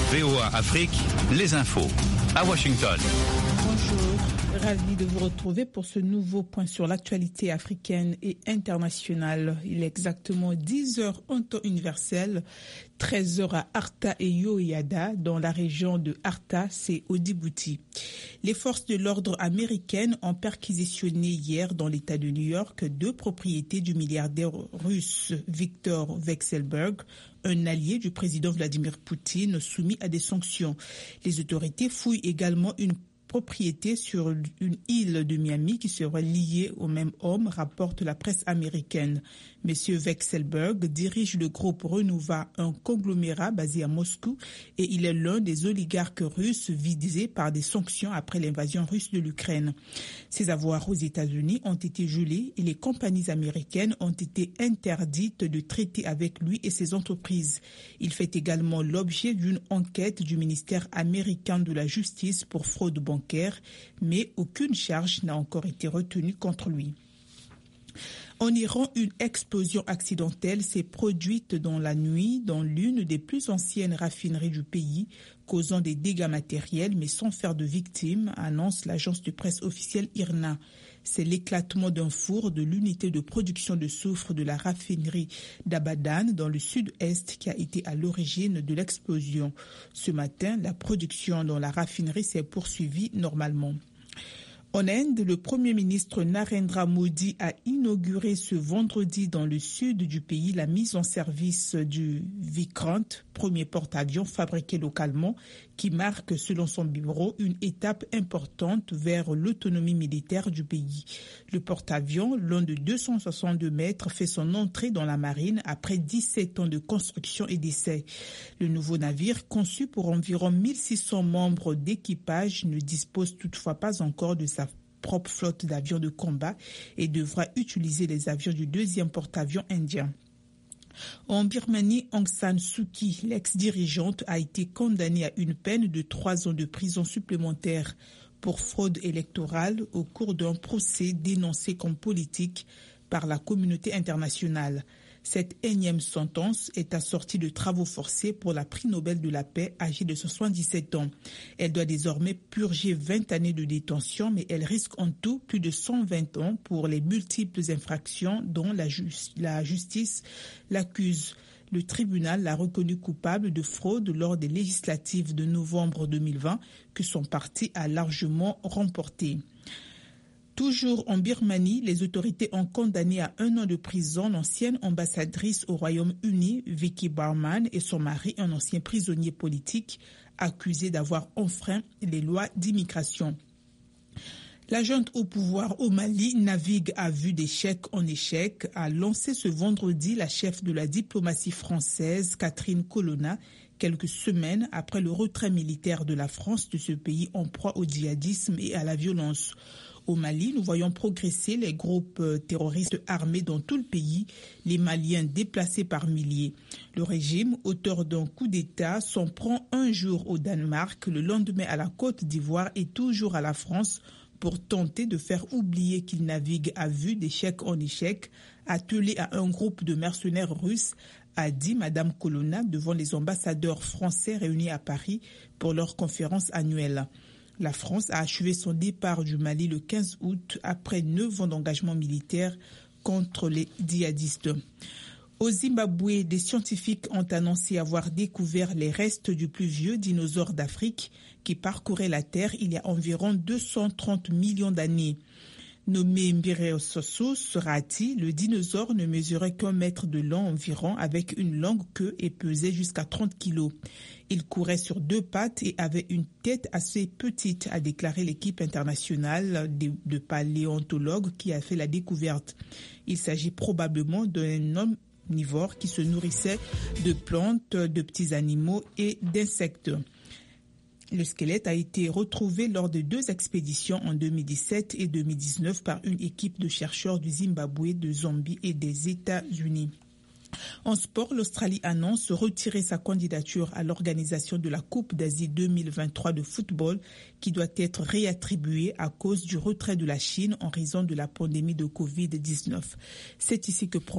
VOA Afrique, les infos à Washington. Bonjour, ravi de vous retrouver pour ce nouveau point sur l'actualité africaine et internationale. Il est exactement 10h en temps universel, 13h à Arta et Yoyada, dans la région de Arta, c'est au Djibouti. Les forces de l'ordre américaines ont perquisitionné hier dans l'État de New York 2 propriétés du milliardaire russe Viktor Vekselberg, un allié du président Vladimir Poutine soumis à des sanctions. Les autorités fouillent également une propriété sur une île de Miami qui serait liée au même homme, rapporte la presse américaine. Monsieur Vekselberg dirige le groupe Renova, un conglomérat basé à Moscou, et il est l'un des oligarques russes visés par des sanctions après l'invasion russe de l'Ukraine. Ses avoirs aux États-Unis ont été gelés et les compagnies américaines ont été interdites de traiter avec lui et ses entreprises. Il fait également l'objet d'une enquête du ministère américain de la Justice pour fraude bancaire, mais aucune charge n'a encore été retenue contre lui. En Iran, une explosion accidentelle s'est produite dans la nuit dans l'une des plus anciennes raffineries du pays, causant des dégâts matériels mais sans faire de victimes, annonce l'agence de presse officielle IRNA. C'est l'éclatement d'un four de l'unité de production de soufre de la raffinerie d'Abadan dans le sud-est qui a été à l'origine de l'explosion. Ce matin, la production dans la raffinerie s'est poursuivie normalement. En Inde, le Premier ministre Narendra Modi a inauguré ce vendredi dans le sud du pays la mise en service du Vikrant, premier porte-avions fabriqué localement, qui marque, selon son bureau, une étape importante vers l'autonomie militaire du pays. Le porte-avions, long de 262 mètres, fait son entrée dans la marine après 17 ans de construction et d'essai. Le nouveau navire, conçu pour environ 1600 membres d'équipage, ne dispose toutefois pas encore de sa propre flotte d'avions de combat et devra utiliser les avions du deuxième porte-avions indien. En Birmanie, Aung San Suu Kyi, l'ex-dirigeante, a été condamnée à une peine de 3 ans de prison supplémentaire pour fraude électorale au cours d'un procès dénoncé comme politique par la communauté internationale. Cette énième sentence est assortie de travaux forcés pour la prix Nobel de la paix âgée de 77 ans. Elle doit désormais purger 20 années de détention, mais elle risque en tout plus de 120 ans pour les multiples infractions dont la justice l'accuse. Le tribunal l'a reconnue coupable de fraude lors des législatives de novembre 2020 que son parti a largement remportées. Toujours en Birmanie, les autorités ont condamné à 1 an de prison l'ancienne ambassadrice au Royaume-Uni, Vicky Barman, et son mari, un ancien prisonnier politique, accusé d'avoir enfreint les lois d'immigration. La junte au pouvoir au Mali navigue à vue d'échec en échec, a lancé ce vendredi la chef de la diplomatie française, Catherine Colonna, quelques semaines après le retrait militaire de la France de ce pays en proie au djihadisme et à la violence. Au Mali, nous voyons progresser les groupes terroristes armés dans tout le pays, les Maliens déplacés par milliers. Le régime, auteur d'un coup d'État, s'en prend un jour au Danemark, le lendemain à la Côte d'Ivoire et toujours à la France pour tenter de faire oublier qu'il navigue à vue d'échec en échec, attelé à un groupe de mercenaires russes, a dit Madame Colonna devant les ambassadeurs français réunis à Paris pour leur conférence annuelle. La France a achevé son départ du Mali le 15 août après 9 ans d'engagement militaire contre les djihadistes. Au Zimbabwe, des scientifiques ont annoncé avoir découvert les restes du plus vieux dinosaure d'Afrique qui parcourait la Terre il y a environ 230 millions d'années. Nommé Mbiriososus rati, le dinosaure ne mesurait qu'1 mètre de long environ avec une longue queue et pesait jusqu'à 30 kilos. Il courait sur 2 pattes et avait une tête assez petite, a déclaré l'équipe internationale de paléontologues qui a fait la découverte. Il s'agit probablement d'un omnivore qui se nourrissait de plantes, de petits animaux et d'insectes. Le squelette a été retrouvé lors de 2 expéditions en 2017 et 2019 par une équipe de chercheurs du Zimbabwe, de Zambie et des États-Unis. En sport, l'Australie annonce retirer sa candidature à l'organisation de la Coupe d'Asie 2023 de football qui doit être réattribuée à cause du retrait de la Chine en raison de la pandémie de Covid-19. C'est ici que